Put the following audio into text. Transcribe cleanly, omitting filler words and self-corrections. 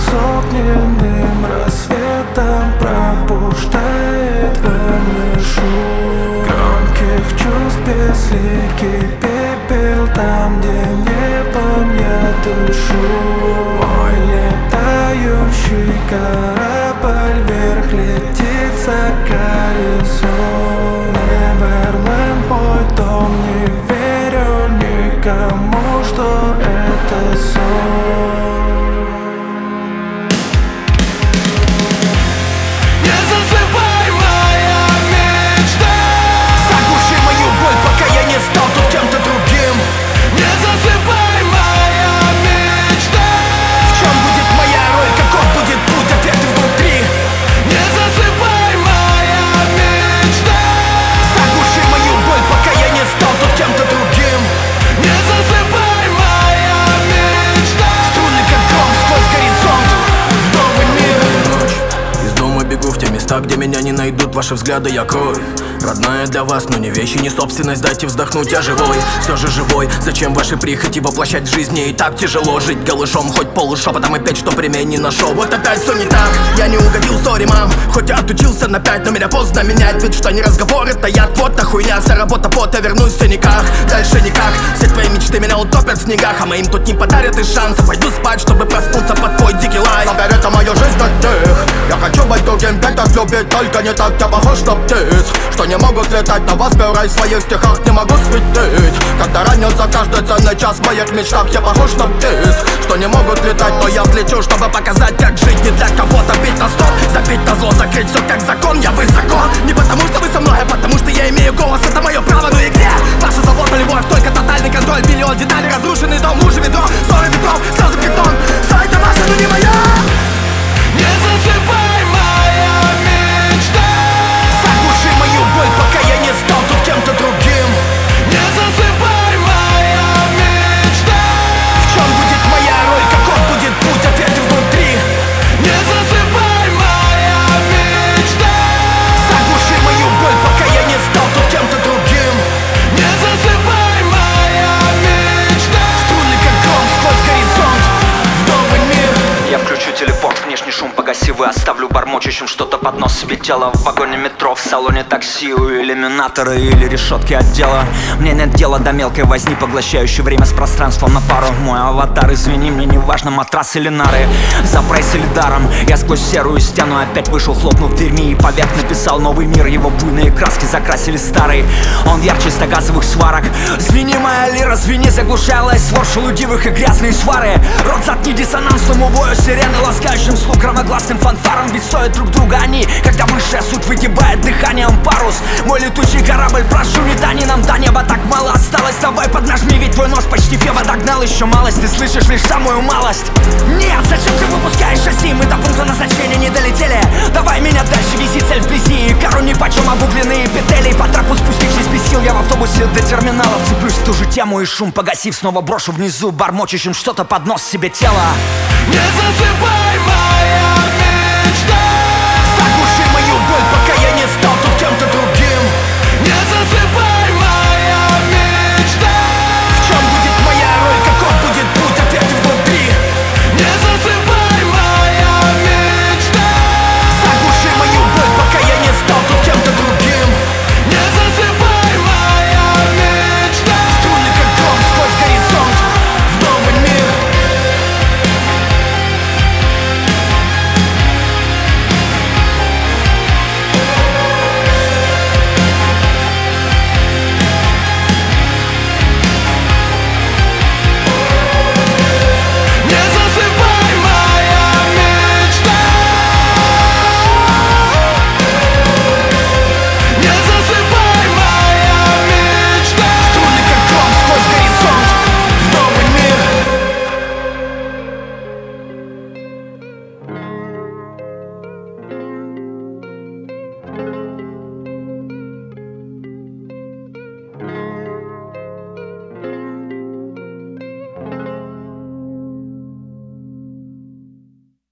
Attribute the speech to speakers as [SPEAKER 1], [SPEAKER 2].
[SPEAKER 1] с огненным рассветом пробуждает во мне шум громких чувств, безликий пепел там, где небом я дышу. Мой летающий корабль вверх летит за горизонт. Неверленд мой дом, не верю никому, что это сон.
[SPEAKER 2] Где меня не найдут ваши взгляды, я кровь родная для вас, но не вещи, не собственность. Дайте вздохнуть, я живой, все же живой. Зачем ваши прихоти воплощать в жизни? И так тяжело жить голышом, хоть полушепотом опять, что премия не нашел. Вот опять все не так, я не угодил, сори, мам. Хоть я отучился на 5, но меня поздно менять. Ведь что не разговор, это яд, вот та хуйня. Вся работа пот, я вернусь в синяках. Дальше никак, все твои мечты меня утопят в снегах. А моим тут не подарят и шанса. Пойду спать, чтобы проснуться под твой дикий лай.
[SPEAKER 3] Заберется мою жизнь от них. Я хочу быть другим, пяток любить, только не так, я похож на птиц, что не могут летать, на вас в своих стихах не могу светить. Когда ранится каждый ценный час в моих мечтах, я похож на птиц, что не могут летать, но я взлечу, чтобы показать, как жить. Не для кого-то бить на стоп, забить на зло, закрыть все как закон. Я высоко, не потому что вы со мной, а потому что я имею голос, это мое право. Ну и где ваша забота, любовь, только тотальный контроль. Миллион деталей, разрушенный дом, лужи ведро, ссоры ветров, слезы бетон. Все это ваше, но не мое.
[SPEAKER 2] Не засыпай, моя мечта. Заглуши мою боль, пока я не стал тут кем-то другим. Не засыпай, моя мечта. В чем будет моя роль, каков будет путь, ответы внутри. Не засыпай, моя мечта. Заглуши мою боль, пока я не стал тут кем-то другим. Не засыпай, моя мечта. Струны как гром сквозь горизонт в новый мир.
[SPEAKER 4] Я включу телепорт, внешний шум погаси, вы оставлю бормочущим что-то под нос себе тело. В вагоне метро, в салоне такси, у иллюминаторы или решетки отдела. Мне нет дела до мелкой возни, поглощающей время с пространством на пару. Мой аватар, извини, мне не важно, матрас или нары. За прайс или даром, я сквозь серую стену опять вышел, хлопнув дверьми, и поверх написал новый мир. Его буйные краски закрасили старый, он ярче стогазовых сварок. Звени, моя лира, звени, заглушая лай свор шелудивых и грязные свары. Рот заткни диссонансному вою сирены, ласкающим слух громогласным фанфаром. Ведь стоят друг друга они, когда высшая суть выгибает дыханием парус. Мой летучий корабль, прошу, не тани, нам до неба так мало осталось. Давай поднажми, ведь твой нос почти пева догнал. Еще малость, ты слышишь лишь самую малость. Нет, зачем ты выпускаешь шасси? Мы до пункта назначения не долетели. Давай меня дальше, вези цель вблизи. Кару нипочем обугленные петели. По трапу спустившись без сил, я в автобусе до терминала вцеплюсь в ту же тему и шум погасив, снова брошу внизу, бормочущим что-то под нос себе тело.
[SPEAKER 2] Не